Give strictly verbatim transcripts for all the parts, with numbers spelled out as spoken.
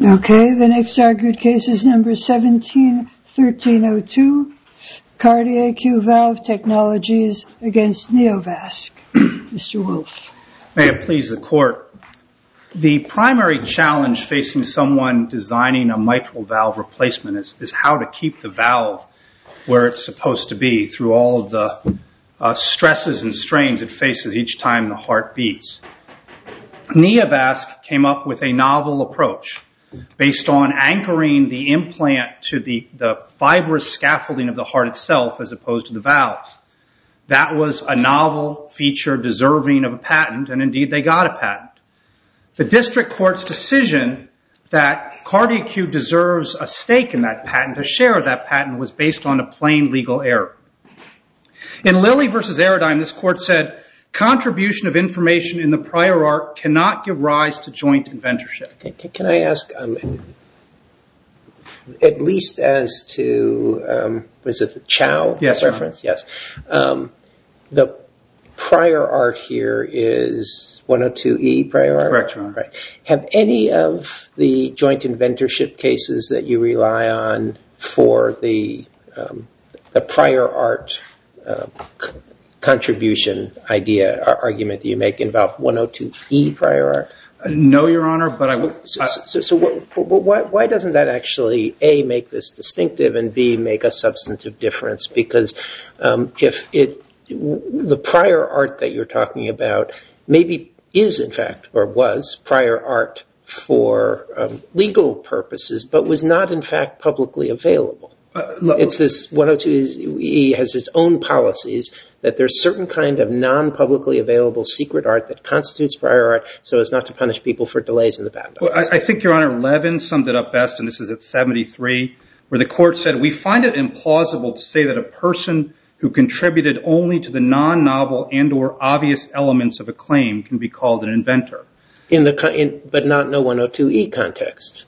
Okay, the next argued case is number seventeen thirteen oh two, CardiAQ Valve Technologies against Neovasc. Mister Wolf. May it please the Court. The primary challenge facing someone designing a mitral valve replacement is, is how to keep the valve where it's supposed to be through all of the uh, stresses and strains it faces each time the heart beats. Neovasc came up with a novel approach based on anchoring the implant to the, the fibrous scaffolding of the heart itself as opposed to the valves. That was a novel feature deserving of a patent, and indeed they got a patent. The district court's decision that CardiAQ deserves a stake in that patent, a share of that patent, was based on a plain legal error. In Lilly versus Aerodyne, this court said, contribution of information in the prior art cannot give rise to joint inventorship. Can, can I ask, um, at least as to, um, was it the Chow yes, reference? Yes. Um, the prior art here is one oh two E prior art? Correct, Your Honor. Right. Have any of the joint inventorship cases that you rely on for the um, the prior art uh, c- contribution idea or argument that you make involve one oh two E prior art? No, Your Honor, but I would... So, so, so what, why, why doesn't that actually, A, make this distinctive, and B, make a substantive difference? Because um, if it, the prior art that you're talking about maybe is, in fact, or was prior art for um, legal purposes, but was not, in fact, publicly available. Uh, look, it's this one oh two E has its own policies that there's certain kind of non-publicly available secret art that constitutes prior art so as not to punish people for delays in the patent office. Well, I, I think, Your Honor, Levin summed it up best, and this is at seventy-three, where the court said, we find it implausible to say that a person who contributed only to the non-novel and or obvious elements of a claim can be called an inventor. In the in, but not in a one oh two E context.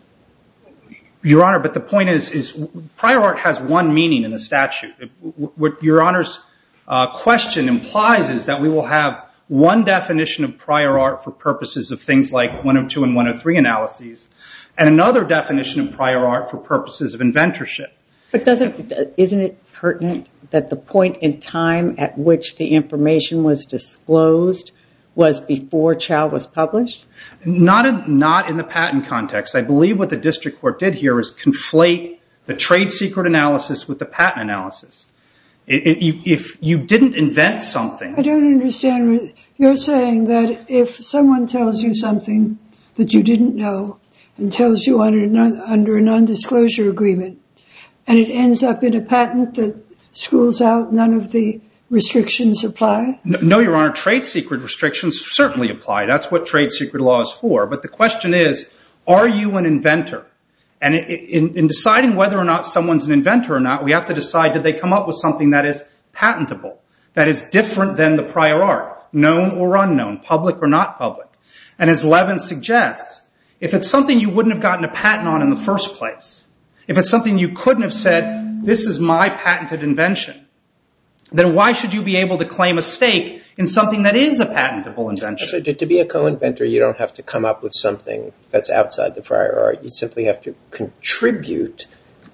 Your Honor, but the point is, is prior art has one meaning in the statute. What Your Honor's uh, question implies is that we will have one definition of prior art for purposes of things like one oh two and one oh three analyses, and another definition of prior art for purposes of inventorship. But doesn't, isn't it pertinent that the point in time at which the information was disclosed was before Chow was published? Not in, not in the patent context. I believe what the district court did here is conflate the trade secret analysis with the patent analysis. It, it, you, if you didn't invent something... I don't understand. You're saying that if someone tells you something that you didn't know and tells you under, under a non-disclosure agreement, and it ends up in a patent that schools out none of the restrictions apply? No, no, Your Honor. Trade secret restrictions certainly apply. That's what trade secret law is for. But the question is, are you an inventor? And in, in deciding whether or not someone's an inventor or not, we have to decide, did they come up with something that is patentable, that is different than the prior art, known or unknown, public or not public? And as Levin suggests, if it's something you wouldn't have gotten a patent on in the first place, if it's something you couldn't have said, this is my patented invention, then why should you be able to claim a stake in something that is a patentable invention? So to, to be a co-inventor, you don't have to come up with something that's outside the prior art. You simply have to contribute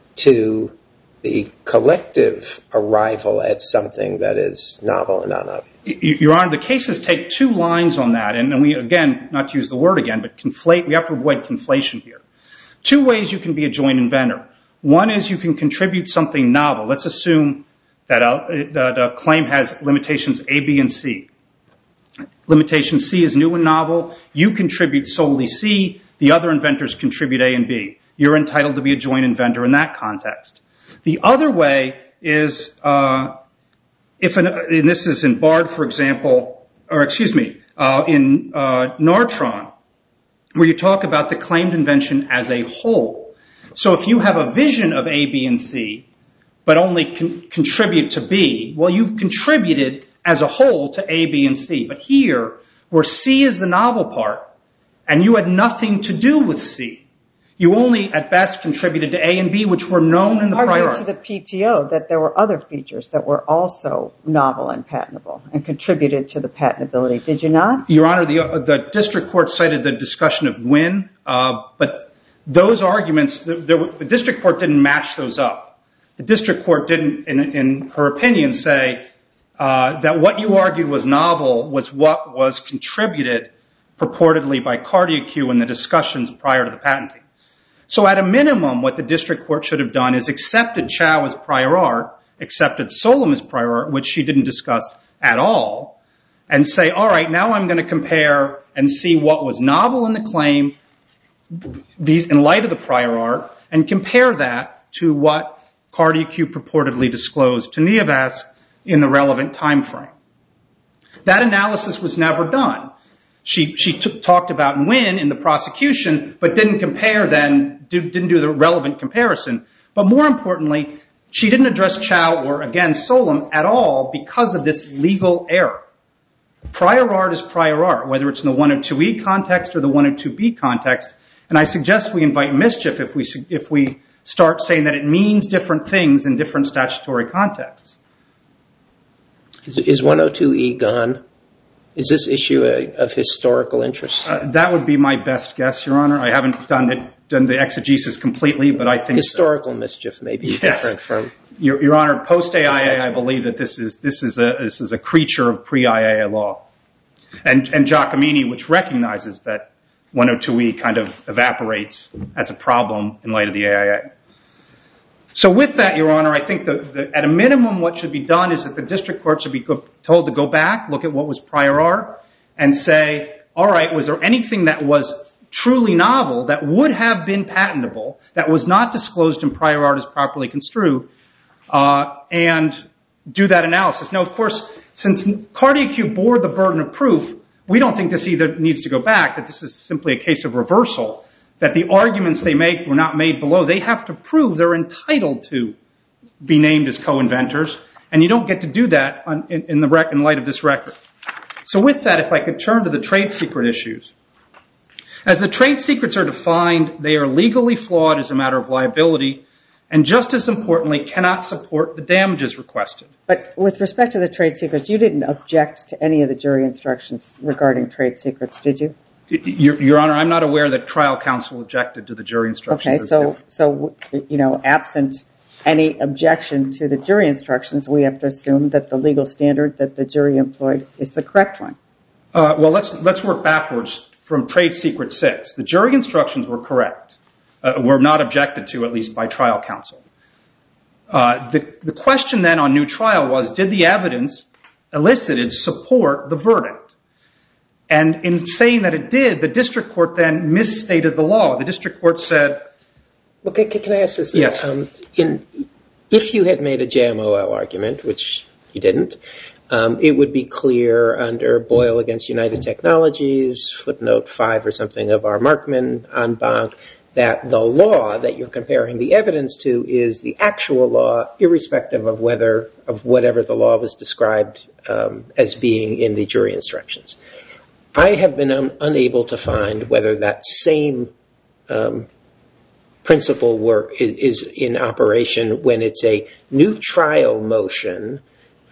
to the collective arrival at something that is novel and non-obvious. Your Honor, the cases take two lines on that. And, and we, again, not to use the word again, but conflate. We have to avoid conflation here. Two ways you can be a joint inventor. One is you can contribute something novel. Let's assume that a, that a claim has limitations A, B, and C. Limitation C is new and novel. You contribute solely C. The other inventors contribute A and B. You're entitled to be a joint inventor in that context. The other way is, uh, if an, and this is in Bard, for example, or excuse me, uh, in uh, Nortron, where you talk about the claimed invention as a whole. So if you have a vision of A, B, and C, but only con- contribute to B, well, you've contributed as a whole to A, B, and C. But here, where C is the novel part, and you had nothing to do with C, you only, at best, contributed to A and B, which were known in the prior art. You argued to the P T O that there were other features that were also novel and patentable and contributed to the patentability. Did you not? Your Honor, the, uh, the district court cited the discussion of Nguyen, uh, but those arguments, the, the, the district court didn't match those up. The district court didn't, in, in her opinion, say uh, that what you argued was novel was what was contributed purportedly by CardiaQ in the discussions prior to the patenting. So at a minimum, what the district court should have done is accepted Chow as prior art, accepted Solem as prior art, which she didn't discuss at all, and say, all right, now I'm going to compare and see what was novel in the claim these in light of the prior art, and compare that to what CardiaQ purportedly disclosed to Neovasc in the relevant time frame. That analysis was never done. She she took, talked about Nguyen in the prosecution, but didn't compare then, do, didn't do the relevant comparison. But more importantly, she didn't address Chow or, again, Solem at all because of this legal error. Prior art is prior art, whether it's in the one oh two E context or the one oh two B context. And I suggest we invite mischief if we if we start saying that it means different things in different statutory contexts. Is, is one oh two E gone? Is this issue a, of historical interest? Uh, that would be my best guess, Your Honor. I haven't done it, done the exegesis completely, but I think historical so. mischief may be yes. different from Your, Your Honor. Post A I A, I believe that this is this is a this is a creature of pre I A A law, and and Giacomini, which recognizes that one oh two E kind of evaporates as a problem in light of the A I A. So with that, Your Honor, I think that, that at a minimum what should be done is that the district court should be go, told to go back, look at what was prior art, and say, all right, was there anything that was truly novel that would have been patentable, that was not disclosed in prior art as properly construed, uh, and do that analysis. Now, of course, since CardiaQ bore the burden of proof, we don't think this either needs to go back, that this is simply a case of reversal, that the arguments they make were not made below. They have to prove they're entitled to be named as co-inventors, and you don't get to do that on, in, in, the rec, in light of this record. So with that, if I could turn to the trade secret issues. As the trade secrets are defined, they are legally flawed as a matter of liability, and just as importantly, cannot support the damages requested. But with respect to the trade secrets, you didn't object to any of the jury instructions regarding trade secrets, did you? Your, Your Honor, I'm not aware that trial counsel objected to the jury instructions. Okay, so, so you know, absent any objection to the jury instructions, we have to assume that the legal standard that the jury employed is the correct one. Uh, well, let's let's work backwards from trade secret six. The jury instructions were correct, uh, were not objected to, at least by trial counsel. Uh, the, the question then on new trial was, did the evidence elicited support the verdict? And in saying that it did, the district court then misstated the law. The district court said... Well, can, can I ask this? Yes. Um, in, if you had made a J M O L argument, which you didn't, um, it would be clear under Boyle against United Technologies, footnote five or something of our Markman en banc, that the law that you're comparing the evidence to is the actual law, irrespective of whether of whatever the law was described um, as being in the jury instructions. I have been un- unable to find whether that same um, principle were, is, is in operation when it's a new trial motion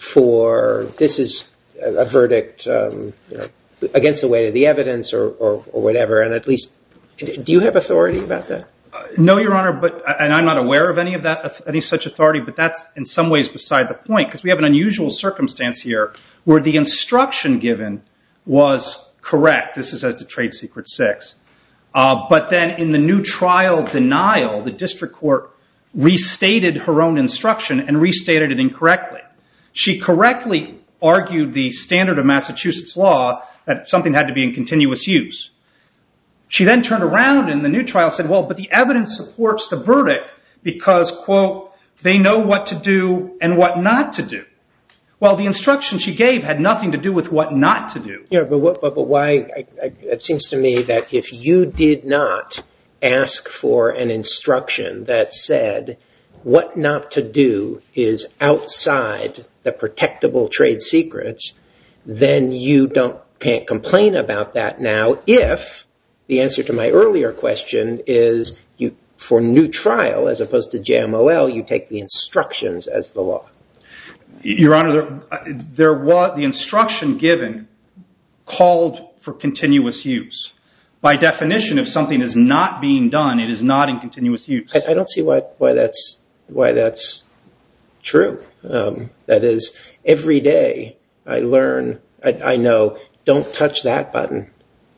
for this is a, a verdict um, you know, against the weight of the evidence or, or, or whatever. And at least, do you have authority about that? Uh, no, Your Honor, but and I'm not aware of any of that, any such authority. But that's in some ways beside the point, because we have an unusual circumstance here where the instruction given was correct. This is as to trade secret six. Uh, but then in the new trial denial, the district court restated her own instruction and restated it incorrectly. She correctly argued the standard of Massachusetts law that something had to be in continuous use. She then turned around in the new trial and said, well, but the evidence supports the verdict because, quote, they know what to do and what not to do. Well, the instruction she gave had nothing to do with what not to do. Yeah, but what, but, but why? I, I, it seems to me that if you did not ask for an instruction that said what not to do is outside the protectable trade secrets, then you don't can't complain about that now. If the answer to my earlier question is you for new trial as opposed to J M O L, you take the instructions as the law. Your Honor, there, there was the instruction given called for continuous use. By definition, if something is not being done, it is not in continuous use. I, I don't see why, why that's why that's true. Um, that is, every day I learn, I, I know, don't touch that button.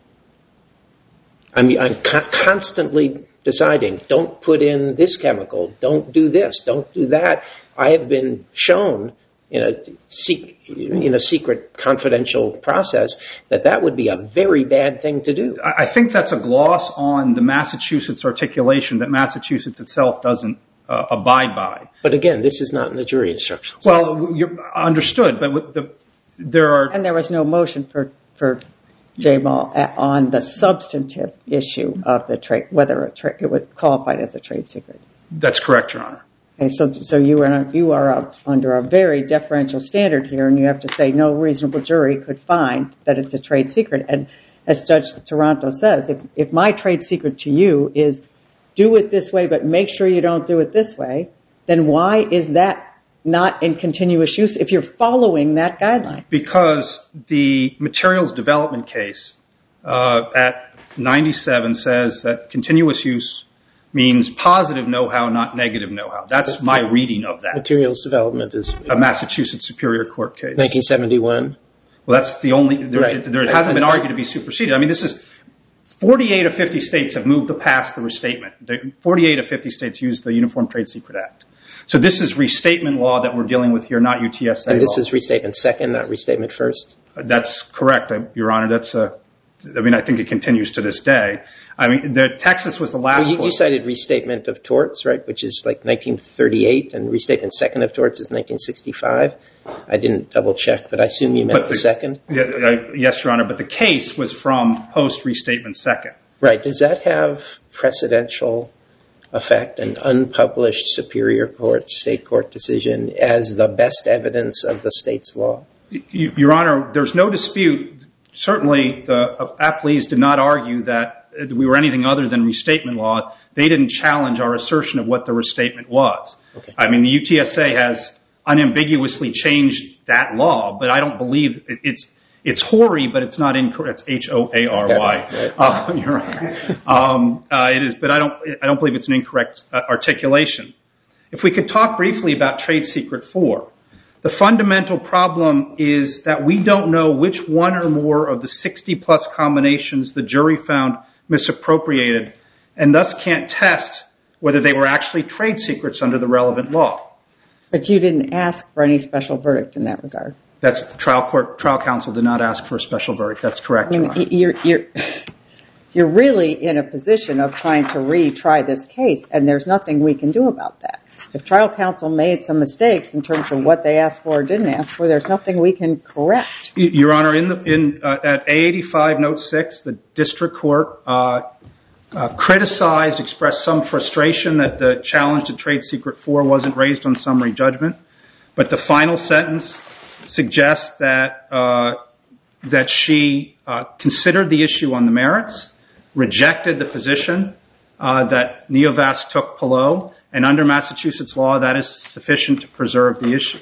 I mean, I'm co- constantly deciding, don't put in this chemical, don't do this, don't do that. I have been shown in a, in a secret confidential process that that would be a very bad thing to do. I think that's a gloss on the Massachusetts articulation that Massachusetts itself doesn't uh, abide by. But again, this is not in the jury instructions. Well, you're understood, but with the, there are... And there was no motion for, for J-Mal on the substantive issue of the trade, whether a tra- it was qualified as a trade secret. That's correct, Your Honor. Okay, so so you are you are a, under a very deferential standard here, and you have to say no reasonable jury could find that it's a trade secret. And as Judge Taranto says, if if my trade secret to you is do it this way, but make sure you don't do it this way, then why is that not in continuous use if you're following that guideline? Because the materials development case uh, at ninety-seven says that continuous use means positive know-how, not negative know-how. That's my reading of that. Materials development is a Massachusetts Superior Court case. nineteen seventy-one. Well, that's the only, there, Right. there hasn't been argued to be superseded. I mean, this is, forty-eight of fifty states have moved past the restatement. The, forty-eight of fifty states use the Uniform Trade Secret Act. So this is restatement law that we're dealing with here, not U T S A And this law. is restatement second, not restatement first? That's correct, Your Honor. That's a, I mean, I think it continues to this day. I mean, the Texas was the last Well, you, you cited restatement of torts, right, which is like nineteen thirty-eight, and restatement second of torts is nineteen sixty-five. I didn't double check, but I assume you meant the, the second. Yeah, uh, yes, Your Honor, but the case was from post-restatement second. Right. Does that have precedential effect, an unpublished Superior Court, state court decision as the best evidence of the state's law? Your Honor, there's no dispute. Certainly, the appellees did not argue that we were anything other than restatement law. They didn't challenge our assertion of what the restatement was. Okay. I mean, the U T S A has unambiguously changed that law, but I don't believe it, it's it's hoary, but it's not incorrect. It's H O A R Y. Okay. Uh, you're right. Um, uh, it is, but I don't I don't believe it's an incorrect uh, articulation. If we could talk briefly about Trade Secret four. The fundamental problem is that we don't know which one or more of the sixty plus combinations the jury found misappropriated, and thus can't test whether they were actually trade secrets under the relevant law. But you didn't ask for any special verdict in that regard. That's the trial court. Trial counsel did not ask for a special verdict. That's correct, I mean, Your Honor. you're you're you're really in a position of trying to retry this case, and there's nothing we can do about that. If trial counsel made some mistakes in terms of what they asked for or didn't ask for, there's nothing we can correct. Your Honor, in the, in uh, at A eighty-five, note six, the district court uh, uh, criticized, expressed some frustration that the challenge to Trade Secret four wasn't raised on summary judgment, but the final sentence suggests that uh, that she uh, considered the issue on the merits, rejected the position uh, that Neovasc took below. And under Massachusetts law, that is sufficient to preserve the issue.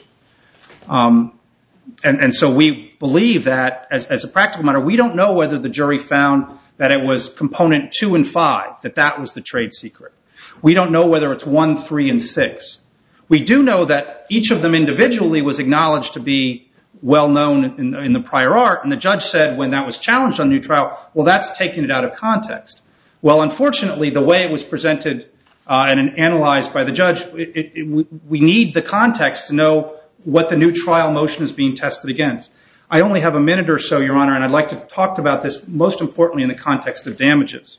Um, and, and so we believe that, as, as a practical matter, we don't know whether the jury found that it was component two and five, that that was the trade secret. We don't know whether it's one, three, and six. We do know that each of them individually was acknowledged to be well known in, in the prior art, and the judge said when that was challenged on new trial, well, that's taking it out of context. Well, unfortunately, the way it was presented Uh, and analyzed by the judge, it, it, it, we need the context to know what the new trial motion is being tested against. I only have a minute or so, Your Honor, and I'd like to talk about this most importantly in the context of damages.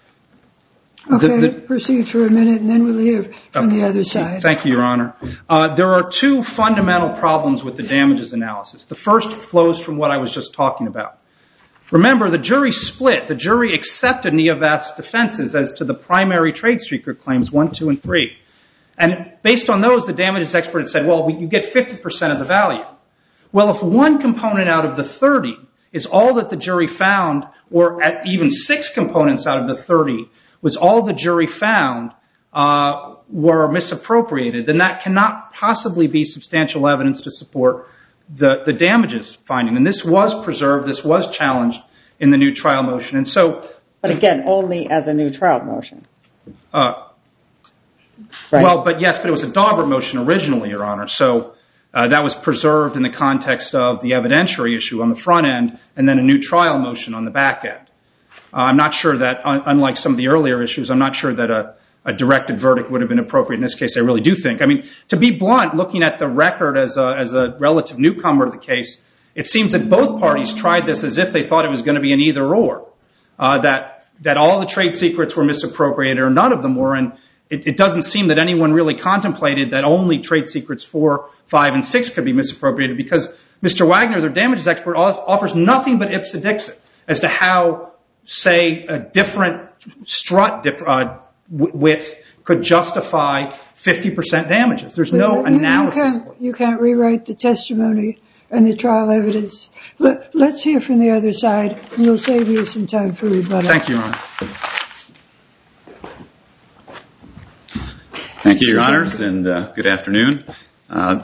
Okay, the, the, proceed for a minute, and then we'll hear from uh, the other side. Thank you, Your Honor. Uh, there are two fundamental problems with the damages analysis. The first flows from what I was just talking about. Remember, the jury split. The jury accepted Neovasc's defenses as to the primary trade secret claims, one, two, and three. And based on those, the damages expert had said, well, you get fifty percent of the value. Well, if one component out of the thirty is all that the jury found, or at even six components out of the thirty was all the jury found uh, were misappropriated, then that cannot possibly be substantial evidence to support The, the damages finding. And this was preserved, this was challenged in the new trial motion. And so But again, only as a new trial motion. Uh, right. Well, but yes, but it was a Daubert motion originally, Your Honor. So uh, that was preserved in the context of the evidentiary issue on the front end and then a new trial motion on the back end. Uh, I'm not sure that, un- unlike some of the earlier issues, I'm not sure that a, a directed verdict would have been appropriate in this case. I really do think. I mean, to be blunt, looking at the record as a, as a relative newcomer to the case, it seems that both parties tried this as if they thought it was going to be an either or, uh, that that all the trade secrets were misappropriated or none of them were. And it, it doesn't seem that anyone really contemplated that only trade secrets four, five, and six could be misappropriated because Mister Wagner, their damages expert, offers nothing but ipsa dixit as to how, say, a different strut diff- uh, width could justify fifty percent damages. There's no you, analysis. You can't, you can't rewrite the testimony and the trial evidence. Let, let's hear from the other side, and we'll save you some time for rebuttal. Thank you, Your Honor. Thank you, Your Honors, and uh, good afternoon. Uh,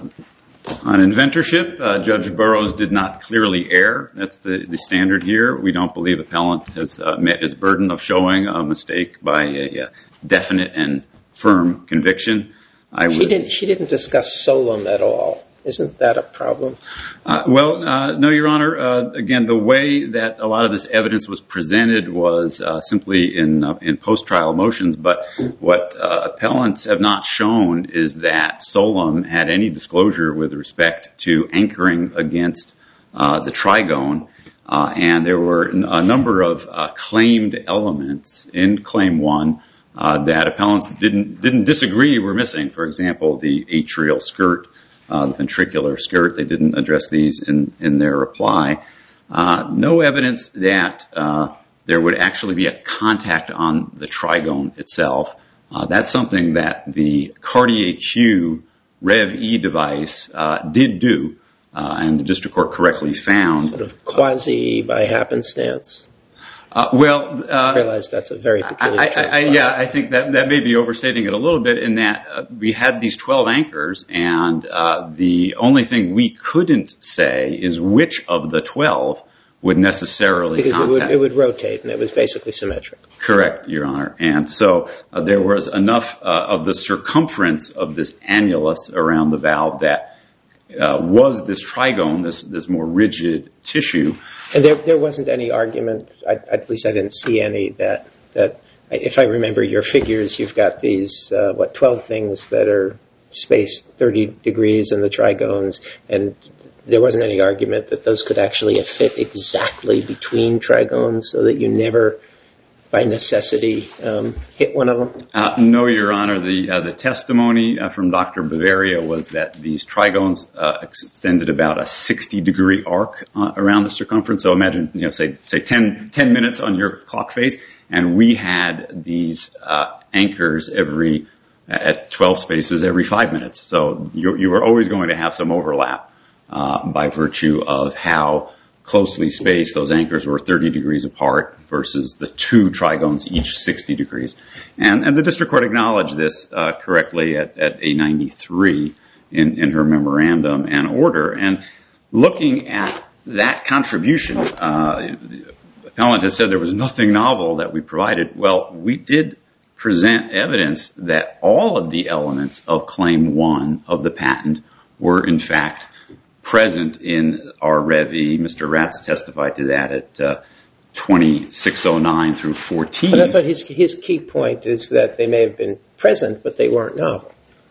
on inventorship, uh, Judge Burroughs did not clearly err. That's the, the standard here. We don't believe appellant has uh, met his burden of showing a mistake by a, a definite and firm conviction. I she would, didn't. She didn't discuss Solem at all. Isn't that a problem? Uh, well, uh, no, Your Honor. Uh, again, the way that a lot of this evidence was presented was uh, simply in uh, in post-trial motions. But what uh, appellants have not shown is that Solem had any disclosure with respect to anchoring against uh, the trigone. Uh, and there were a number of uh, claimed elements in Claim one uh, that appellants didn't didn't disagree were missing. For example, the atrial skirt. Uh, the ventricular skirt. They didn't address these in, in their reply. Uh, no evidence that uh, there would actually be a contact on the trigone itself. Uh, that's something that the Cartier Q Rev-E device uh, did do, uh, and the district court correctly found. Sort of quasi by happenstance. Uh, well, uh, I realize that's a very peculiar I, term. I, I, yeah, I think that that may be overstating it a little bit in that uh, we had these twelve anchors, and uh, the only thing we couldn't say is which of the twelve would necessarily because contact. it would it would rotate, and it was basically symmetric. Correct, Your Honor. And so uh, there was enough uh, of the circumference of this annulus around the valve that uh, was this trigone, this this more rigid tissue. And there, there wasn't any argument, I, at least I didn't see any, that, that if I remember your figures, you've got these, uh, what, twelve things that are spaced thirty degrees in the trigones, and there wasn't any argument that those could actually fit exactly between trigones so that you never, by necessity, um, hit one of them? Uh, no, Your Honor. The uh, the testimony uh, from Doctor Bavaria was that these trigones uh, extended about a sixty degree arc uh, around the circumference. So imagine, you know, say say ten, ten minutes on your clock face, and we had these uh, anchors every at twelve spaces every five minutes. So you you were always going to have some overlap uh, by virtue of how closely spaced those anchors were thirty degrees apart versus the two trigones each sixty degrees. And, and the district court acknowledged this uh, correctly at, at A ninety-three in, in her memorandum and order. And looking at that contribution, uh, the appellant has said there was nothing novel that we provided. Well, we did present evidence that all of the elements of Claim one of the patent were in fact present in our Rev-E. Mister Ratz testified to that at uh, twenty-six oh nine through fourteen. But I thought his, his key point is that they may have been present, but they weren't novel.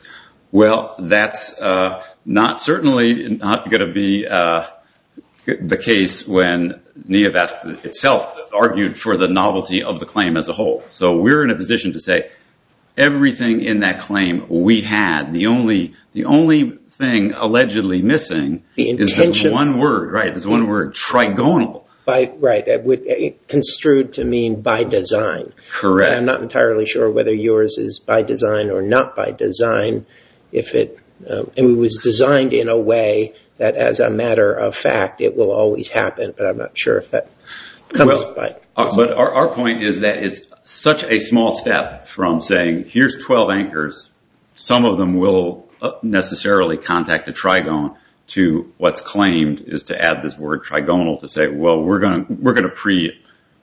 Well, that's uh, not certainly not going to be uh, the case when Neovasc itself argued for the novelty of the claim as a whole. So we're in a position to say everything in that claim we had. The only the only thing allegedly missing is this one word, right? This one word, trigonal. By right, it would it construed to mean by design. Correct. And I'm not entirely sure whether yours is by design or not by design. If it um, and it was designed in a way that, as a matter of fact, it will always happen. But I'm not sure if that comes well, by. Uh, but our, our point is that it's such a small step from saying here's twelve anchors. Some of them will necessarily contact a trigone to what's claimed is to add this word trigonal to say, well, we're going to we're going to pre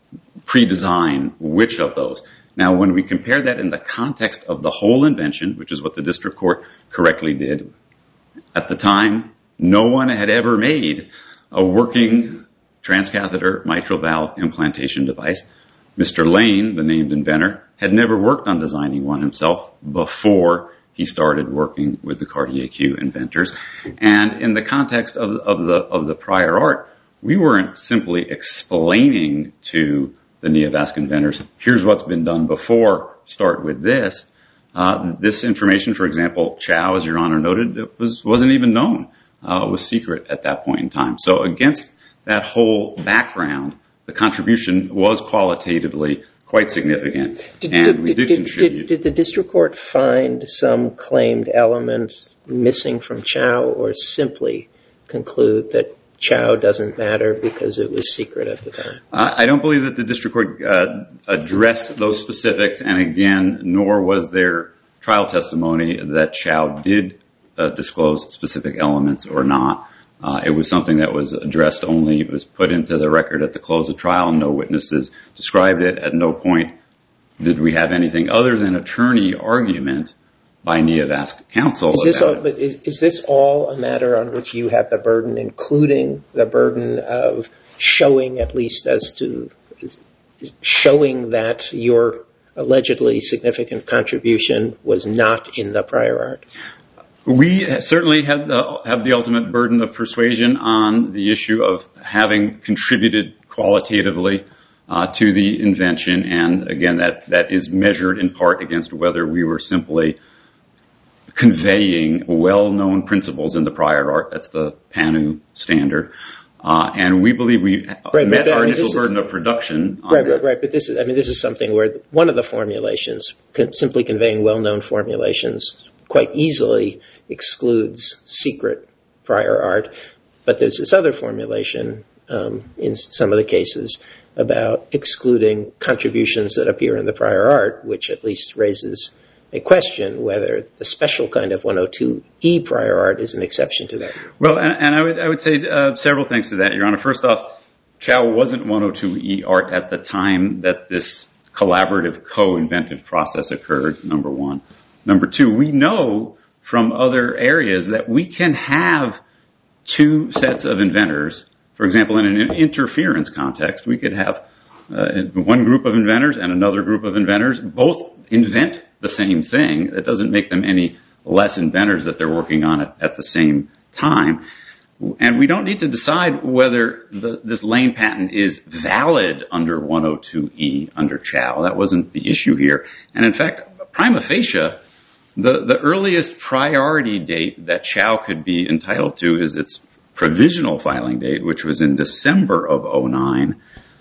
pre-design which of those. Now, when we compare that in the context of the whole invention, which is what the district court correctly did, at the time, no one had ever made a working transcatheter mitral valve implantation device. Mister Lane, the named inventor, had never worked on designing one himself before he started working with the CardiAQ inventors. And in the context of, of, the, of the prior art, we weren't simply explaining to the Neovasc inventors, here's what's been done before, start with this. Uh, this information, for example, Chow, as Your Honor noted, it was, wasn't even known. Uh, it was secret at that point in time. So against that whole background, the contribution was qualitatively quite significant, did, and did, we did, did contribute. Did, did the district court find some claimed element missing from Chow, or simply conclude that Chow doesn't matter because it was secret at the time? Uh, I don't believe that the district court uh, addressed those specifics, and again, nor was there trial testimony that Chow did uh, disclose specific elements or not. Uh, it was something that was addressed only, it was put into the record at the close of trial. No witnesses described it. At no point did we have anything other than attorney argument by Neovasc counsel. Is this, all, but is, is this all a matter on which you have the burden, including the burden of showing, at least as to showing that your allegedly significant contribution was not in the prior art? We certainly have the, have the ultimate burden of persuasion on the issue of having contributed qualitatively uh, to the invention, and again, that, that is measured in part against whether we were simply conveying well-known principles in the prior art. That's the P A N U standard. Uh, and we believe we right, met but, our I mean, initial is, burden of production. Right, right, right. But this is, I mean, this is something where one of the formulations, simply conveying well-known formulations, quite easily excludes secret prior art. But there's this other formulation um, in some of the cases about excluding contributions that appear in the prior art, which at least raises a question whether the special kind of one oh two E prior art is an exception to that. Well, and, and I would I would say uh, several things to that, Your Honor. First off, Chow wasn't one oh two E art at the time that this collaborative co-inventive process occurred, number one. Number two, we know from other areas that we can have two sets of inventors. For example, in an interference context, we could have uh, one group of inventors and another group of inventors both invent the same thing. That doesn't make them any less inventors that they're working on it at the same time. And we don't need to decide whether the, this Lane patent is valid under one oh two E under Chow. That wasn't the issue here. And in fact, prima facie, the, the earliest priority date that Chow could be entitled to is its provisional filing date, which was in December of oh nine.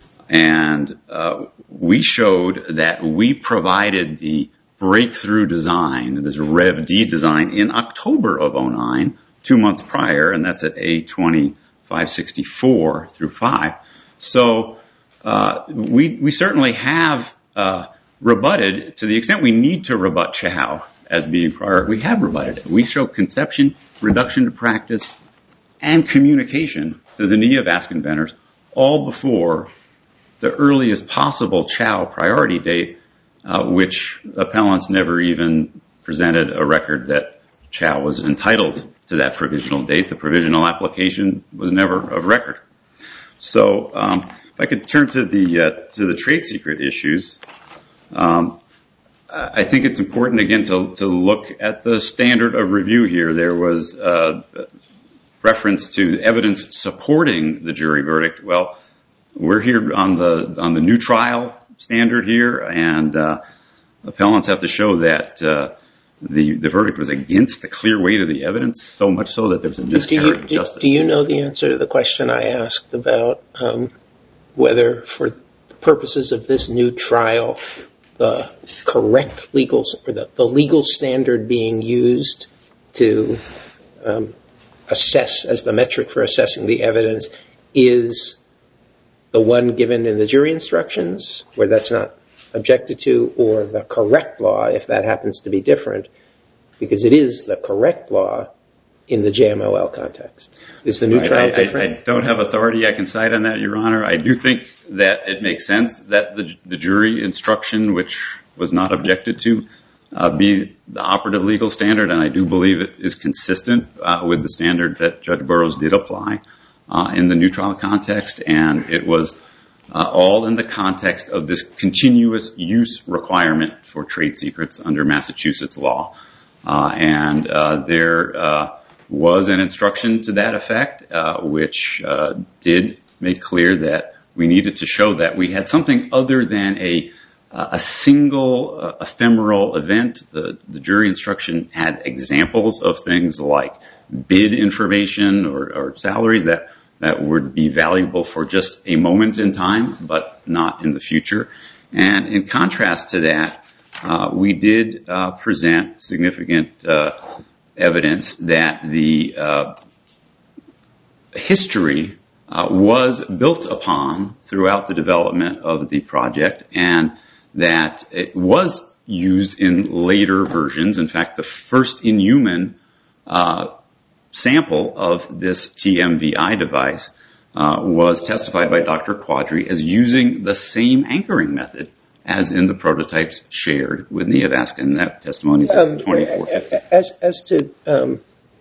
And uh, we showed that we provided the breakthrough design, this Rev D design, in October of oh nine, two months prior, and that's at A twenty-five sixty-four through five. So uh, we we certainly have uh, rebutted, to the extent we need to rebut Chow as being prior, we have rebutted it. We show conception, reduction to practice, and communication to the Neovasc inventors all before the earliest possible Chow priority date, uh, which appellants never even presented a record that Chow was entitled to that provisional date. The provisional application was never of record. So um, if I could turn to the uh, to the trade secret issues, um, I think it's important again to to look at the standard of review here. There was uh, reference to evidence supporting the jury verdict. Well, we're here on the on the new trial standard here, and uh, appellants have to show that uh, the the verdict was against the clear weight of the evidence, so much so that there's a miscarriage do of you, justice. Do you know the answer to the question I asked about um, whether, for the purposes of this new trial, the correct legal or the, the legal standard being used to um, assess as the metric for assessing the evidence is the one given in the jury instructions, where that's not objected to, or the correct law, if that happens to be different, because it is the correct law in the J M O L context? Is the new right. trial I, different? I, I don't have authority I can cite on that, Your Honor. I do think that it makes sense that the, the jury instruction, which was not objected to, uh, be the operative legal standard, and I do believe it is consistent uh, with the standard that Judge Burroughs did apply uh, in the new trial context, and it was uh, all in the context of this continuous use requirement for trade secrets under Massachusetts law. Uh, and uh, there uh, was an instruction to that effect, uh, which uh, did make clear that we needed to show that we had something other than a a single uh, ephemeral event. The, the jury instruction had examples of things like bid information or, or salaries that, that would be valuable for just a moment in time, but not in the future. And in contrast to that, uh, we did uh, present significant uh, evidence that the uh, history uh, was built upon throughout the development of the project, and that it was used in later versions. In fact, the first in-human uh, sample of this T M V I device uh, was testified by Doctor Quadri as using the same anchoring method as in the prototypes shared with Neovasc, and that testimony is um, twenty-four fifty. As, as to um,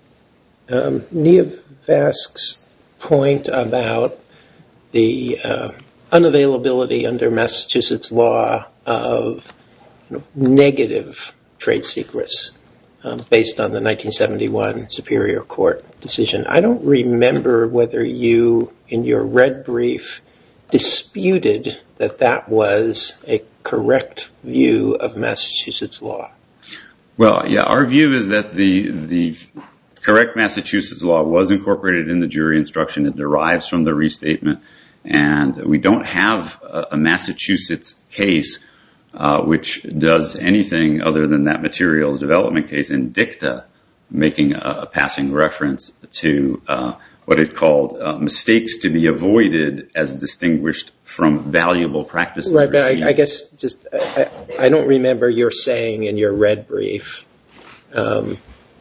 um, Neovasc's point about the uh, unavailability under Massachusetts law of you know, negative trade secrets um, based on the nineteen seventy-one Superior Court decision. I don't remember whether you, in your red brief, disputed that that was a correct view of Massachusetts law. Well, yeah, our view is that the the correct Massachusetts law was incorporated in the jury instruction. It derives from the restatement. And we don't have a, a Massachusetts case uh, which does anything other than that materials development case in dicta, making a, a passing reference to uh, what it called uh, mistakes to be avoided as distinguished from valuable practices. Right, but I, I guess just I, I don't remember your saying in your red brief um,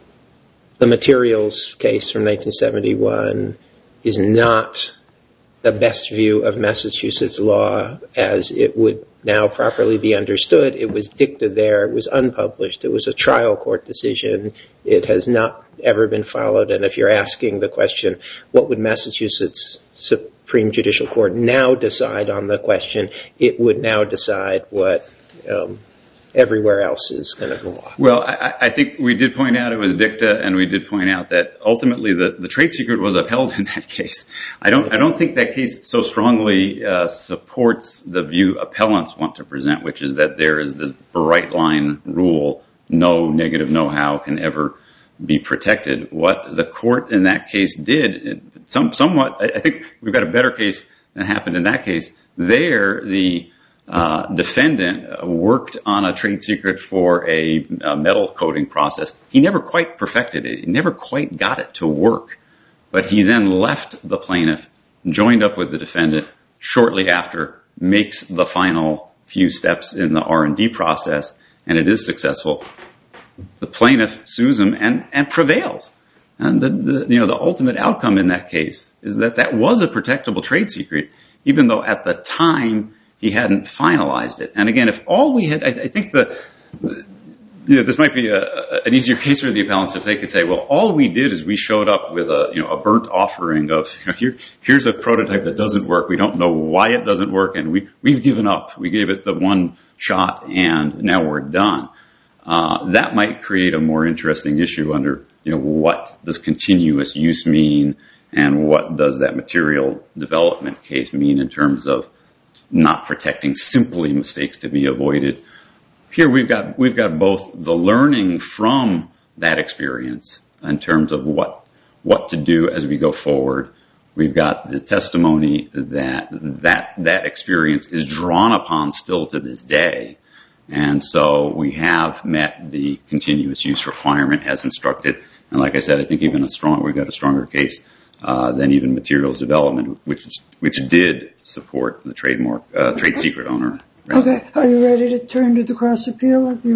the materials case from nineteen seventy-one is not the best view of Massachusetts law as it would now properly be understood. It was dicta there. It was unpublished. It was a trial court decision. It has not ever been followed. And if you're asking the question, what would Massachusetts Supreme Judicial Court now decide on the question, it would now decide what um, everywhere else is kind of the law. Well, I, I think we did point out it was dicta, and we did point out that ultimately the, the trade secret was upheld in that case. I don't I don't think that case so strongly uh, supports the view appellants want to present, which is that there is this bright line rule, no negative know-how can ever be protected. What the court in that case did, some, somewhat, I think we've got a better case than happened in that case. There, the Uh, defendant worked on a trade secret for a, a metal coating process. He never quite perfected it. He never quite got it to work. But he then left the plaintiff, joined up with the defendant shortly after, makes the final few steps in the R and D process, and it is successful. The plaintiff sues him and, and prevails. And the, the, you know, the ultimate outcome in that case is that that was a protectable trade secret, even though at the time he hadn't finalized it. And again, if all we had, I, I think the, the, you know, this might be a, a, an easier case for the appellants if they could say, well, all we did is we showed up with a, you know, a burnt offering of, you know, here, here's a prototype that doesn't work. We don't know why it doesn't work, and we, we've given up. We gave it the one shot, and now we're done. Uh, that might create a more interesting issue under, you know, what does continuous use mean, and what does that material development case mean in terms of not protecting simply mistakes to be avoided. Here we've got we've got both the learning from that experience in terms of what what to do as we go forward. We've got the testimony that that that experience is drawn upon still to this day, and so we have met the continuous use requirement as instructed. And like I said, I think even a strong we've got a stronger case Uh, than even materials development, which which did support the trademark uh, trade secret owner. Right? Okay, are you ready to turn to the cross appeal? Have you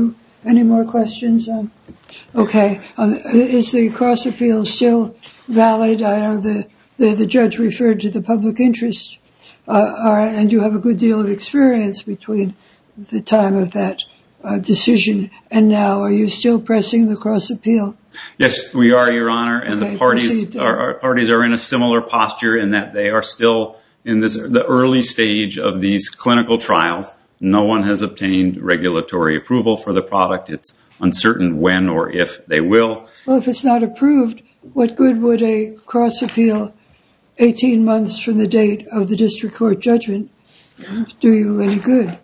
Any more questions? Um, okay. Um, is the cross appeal still valid? I know the, the, the judge referred to the public interest, uh, are, and you have a good deal of experience between the time of that uh, decision and now. Are you still pressing the cross appeal? Yes, we are, Your Honor, and Okay, the parties are, are, parties are in a similar posture in that they are still in this the early stage of these clinical trials. No one has obtained regulatory approval for the product. It's uncertain when or if they will. Well, if it's not approved, what good would a cross appeal eighteen months from the date of the district court judgment do you any good?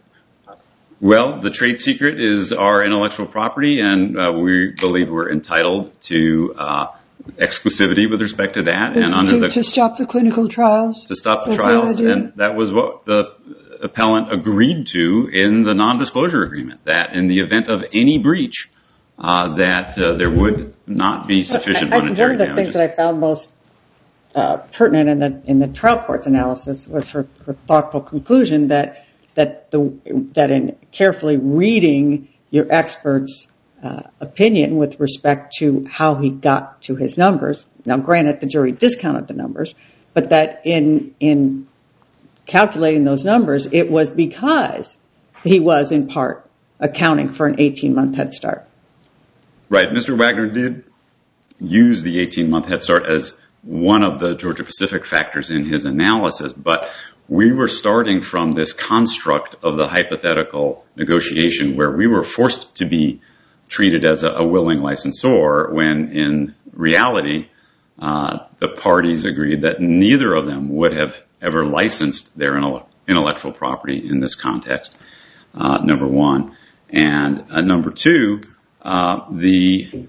Well, the trade secret is our intellectual property, and uh, we believe we're entitled to uh, exclusivity with respect to that. And to, under the to stop the clinical trials? To stop the Is that trials, the idea? and that was what the appellant agreed to in the non-disclosure agreement, that in the event of any breach, uh, that uh, there would not be sufficient I, I, monetary One of the damages. things that I found most uh, pertinent in the in the trial court's analysis was her, her thoughtful conclusion that that the that in carefully reading your expert's uh, opinion with respect to how he got to his numbers. Now, granted, the jury discounted the numbers, but that in in calculating those numbers, it was because he was in part accounting for an eighteen-month head start. Right. Mister Wagner did use the eighteen-month head start as one of the Georgia-Pacific factors in his analysis, but we were starting from this construct of the hypothetical negotiation where we were forced to be treated as a, a willing licensor when in reality uh, the parties agreed that neither of them would have ever licensed their intellectual property in this context, uh, number one. And uh, number two, uh, the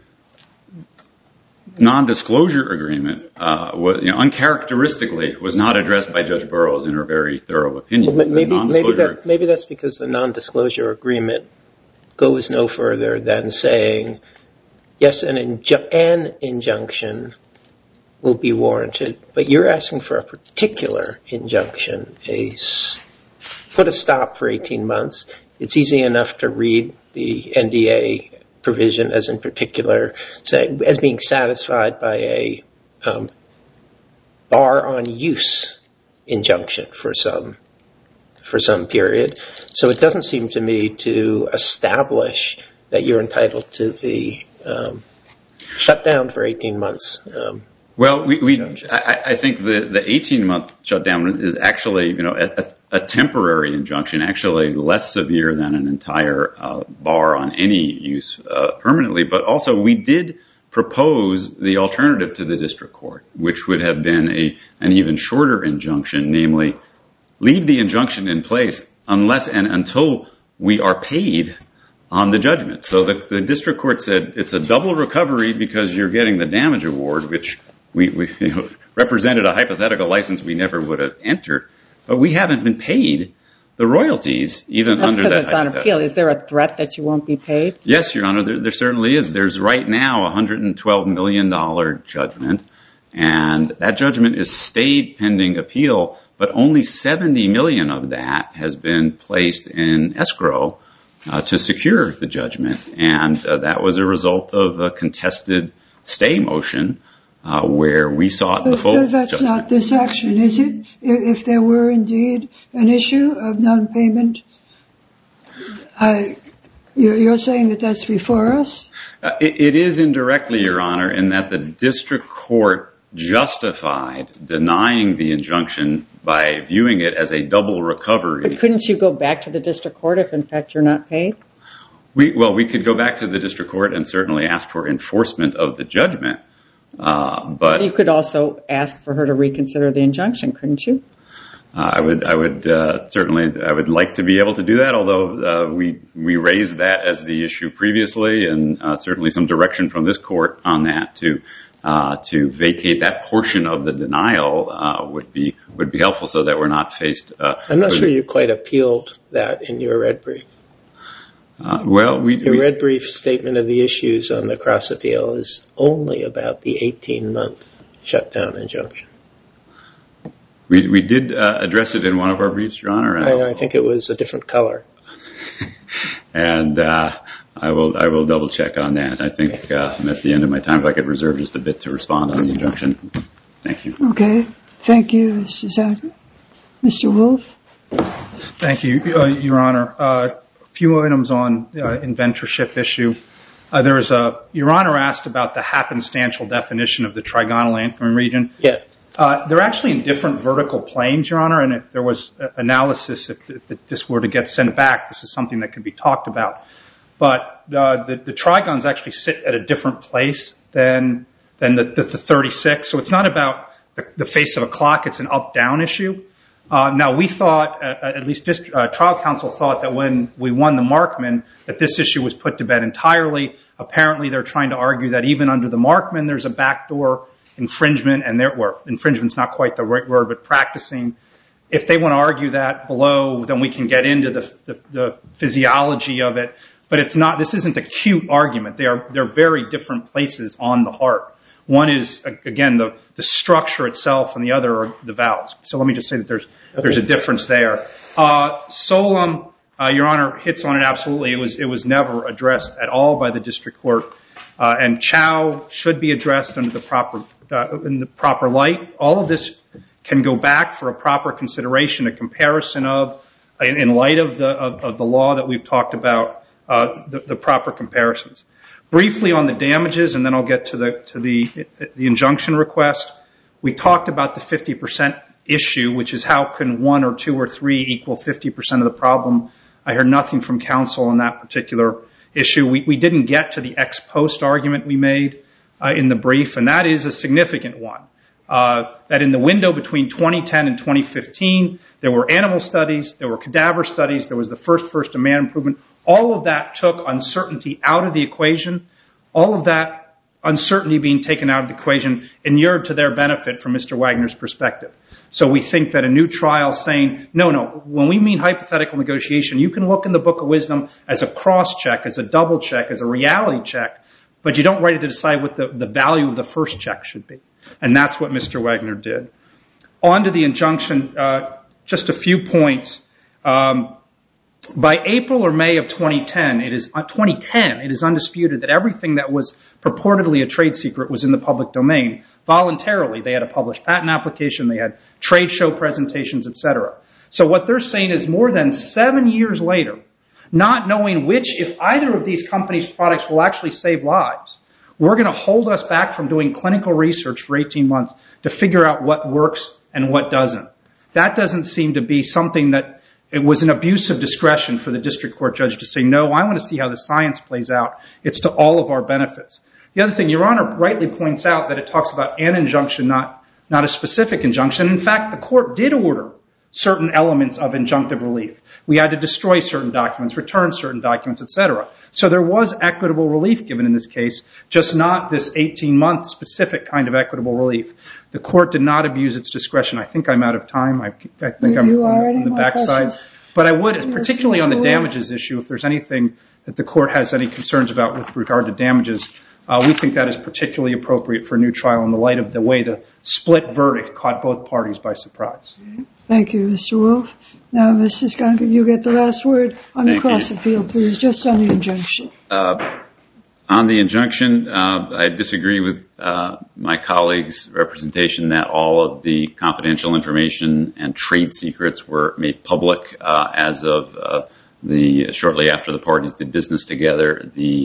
non-disclosure agreement, uh, was, you know, uncharacteristically was not addressed by Judge Burroughs in her very thorough opinion. Well, maybe, maybe, that, maybe that's because the non-disclosure agreement goes no further than saying, yes, an, inju- an injunction will be warranted, but you're asking for a particular injunction, a put a stop for eighteen months. It's easy enough to read the N D A provision as in particular, say, as being satisfied by a um, bar on use injunction for some for some period. So it doesn't seem to me to establish that you're entitled to the um, shutdown for eighteen months. Um, well, we, we I, I think the the eighteen month shutdown is actually, you know, a, a temporary injunction, actually less severe than an entire uh, bar on any use uh, permanently. But also, we did propose the alternative to the district court, which would have been a an even shorter injunction, namely, leave the injunction in place unless and until we are paid on the judgment. So the, the district court said it's a double recovery because you're getting the damage award, which we, we you know, represented a hypothetical license we never would have entered. But we haven't been paid the royalties even That's under that. That's because it's on appeal. Is there a threat that you won't be paid? Yes, Your Honor, there, there certainly is. There's right now a one hundred twelve million dollars judgment, and that judgment is stayed pending appeal, but only seventy million dollars of that has been placed in escrow uh, to secure the judgment. And uh, that was a result of a contested stay motion Uh, where we sought the full judgment. That's not this action, is it? If there were indeed an issue of non-payment, I, you're saying that that's before us? Uh, it, it is indirectly, Your Honor, in that the district court justified denying the injunction by viewing it as a double recovery. But couldn't you go back to the district court if, in fact, you're not paid? We, well, we could go back to the district court and certainly ask for enforcement of the judgment. Uh, but you could also ask for her to reconsider the injunction, couldn't you? Uh, I would, I would uh, certainly, I would like to be able to do that. Although uh, we we raised that as the issue previously, and uh, certainly some direction from this court on that to uh, to vacate that portion of the denial uh, would be would be helpful, so that we're not faced. Uh, I'm not sure you quite appealed that in your red brief. Uh, well, we, Your we, red brief statement of the issues on the cross appeal is only about the eighteen-month shutdown injunction. We we did uh, address it in one of our briefs, Your Honor. I, I think it was a different color. and uh, uh, I will I will double check on that. I think uh, I'm at the end of my time. If I could reserve just a bit to respond on the injunction. Thank you. Okay. Thank you, Mister Zaka. Mister Wolf. Thank you, uh, Your Honor. Uh, a few items on uh, inventorship issue. Uh, there was a, Your Honor asked about the happenstantial definition of the trigonal anchoring region. Yeah. Uh, they're actually in different vertical planes, Your Honor, and if there was uh, analysis, if, if this were to get sent back, this is something that could be talked about. But uh, the, the trigons actually sit at a different place than than the, the, the thirty-six, so it's not about the, the face of a clock, it's an up-down issue. Uh, now, we thought, uh, at least dist- uh, trial counsel thought that when we won the Markman, that this issue was put to bed entirely. Apparently, they're trying to argue that even under the Markman, there's a backdoor infringement, and there were infringement's not quite the right word, but practicing. If they want to argue that below, then we can get into the, the, the physiology of it. But it's not. This isn't a cute argument. They are they're very different places on the heart. One is again the the structure itself, and the other are the valves. So let me just say that there's okay. there's a difference there. Uh, Solem, uh, Your Honor, hits on it absolutely. It was it was never addressed at all by the district court, uh, and Chow should be addressed under the proper uh, in the proper light. All of this can go back for a proper consideration, a comparison of, in, in light of the of, of the law that we've talked about. Uh, the, the proper comparisons. Briefly on the damages, and then I'll get to the to the the injunction request. We talked about the fifty percent issue, which is how can one or two or three equal fifty percent of the problem. I heard nothing from counsel on that particular issue. We, we didn't get to the ex post argument we made uh, in the brief, and that is a significant one. Uh, that in the window between twenty ten and twenty fifteen, there were animal studies, there were cadaver studies, there was the first first demand improvement. All of that took uncertainty out of the equation. All of that uncertainty being taken out of the equation inured to their benefit from Mister Wagner's perspective. So we think that a new trial saying, no, no, when we mean hypothetical negotiation, you can look in the Book of Wisdom as a cross-check, as a double check, as a reality check, but you don't write it to decide what the, the value of the first check should be. And that's what Mister Wagner did. On to the injunction, uh, just a few points. Um, By April or May of twenty ten, it is uh, twenty ten, it is undisputed that everything that was purportedly a trade secret was in the public domain voluntarily. They had a published patent application, they had trade show presentations, et cetera. So what they're saying is more than seven years later, not knowing which, if either of these companies' products will actually save lives, we're going to hold us back from doing clinical research for eighteen months to figure out what works and what doesn't. That doesn't seem to be something that it was an abuse of discretion for the district court judge to say, no, I want to see how the science plays out. It's to all of our benefits. The other thing, Your Honor rightly points out that it talks about an injunction, not, not a specific injunction. In fact, the court did order certain elements of injunctive relief. We had to destroy certain documents, return certain documents, et cetera. So there was equitable relief given in this case, just not this eighteen-month specific kind of equitable relief. The court did not abuse its discretion. I think I'm out of time. I, I think I'm on the backside. But I would, particularly on the damages issue, if there's anything that the court has any concerns about with regard to damages, uh, we think that is particularly appropriate for a new trial in the light of the way the split verdict caught both parties by surprise. Thank you, Mister Wolf. Now, Missus Gunker, you get the last word on the cross appeal, please, just on the injunction. Uh, on the injunction, uh, I disagree with uh, my colleague's representation that all of the confidential information and trade secrets were made public uh, as of uh, the shortly after the parties did business together. The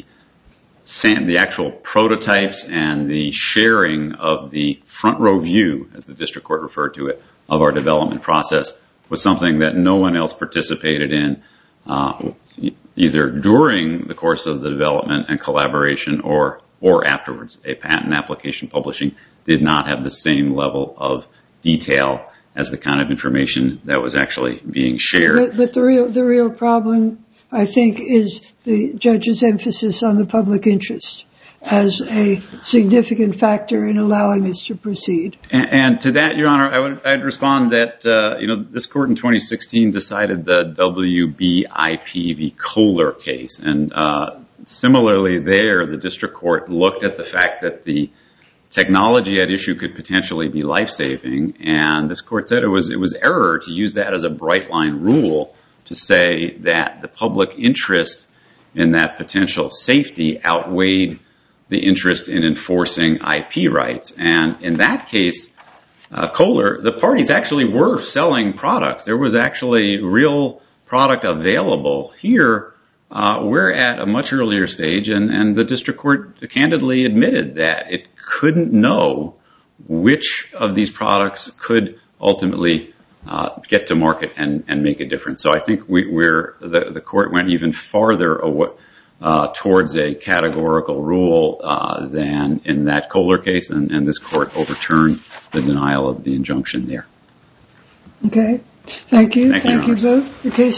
the actual prototypes and the sharing of the front row view, as the district court referred to it, of our development process was something that no one else participated in, uh, either during the course of the development and collaboration or or afterwards. A patent application publishing did not have the same level of detail as the kind of information that was actually being shared. But, but the real the real problem, I think, is the judge's emphasis on the public interest as a significant factor in allowing us to proceed. And, and to that, Your Honor, I would I'd respond that uh, you know this court in twenty sixteen decided the W B I P v. Kohler case, and uh, similarly there, the district court looked at the fact that the technology at issue could potentially be life-saving, and this court said it was it was error to use that as a bright line rule to say that the public interest in that potential safety outweighed the interest in enforcing I P rights. And in that case, uh, Kohler, the parties actually were selling products. There was actually real product available. Here, uh, we're at a much earlier stage, and, and the district court candidly admitted that it couldn't know which of these products could ultimately uh, get to market and, and make a difference. So I think we, we're the, the court went even farther away, uh, towards a categorical rule uh, than in that Kohler case, and, and this court overturned the denial of the injunction there. Okay. Thank you. Thank you, Thank you both. The case